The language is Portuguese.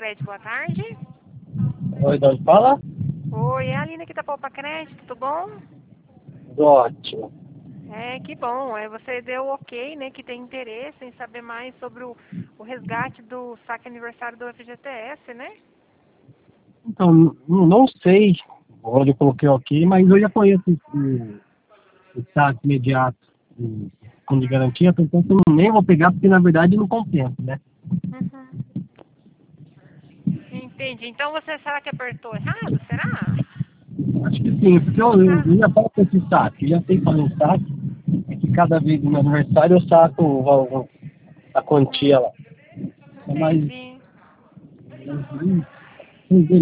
Crédito, boa tarde. Oi, de onde fala? Oi, é a Aline aqui da Poupa Crédito, tudo bom? Ótimo. É, que bom. Você deu ok, né, que tem interesse em saber mais sobre o resgate do saque aniversário do FGTS, né? Então, não sei onde eu coloquei ok, mas eu já conheço o saque imediato do fundo de garantia, então eu nem vou pegar porque na verdade não compensa, né? Uhum. Entendi. Então você será que apertou errado? Será? Acho que sim, porque eu já Ah, falo com esse saque, eu já sei fazer um saque, é que cada vez no meu aniversário eu saco a quantia lá. É mais entendi.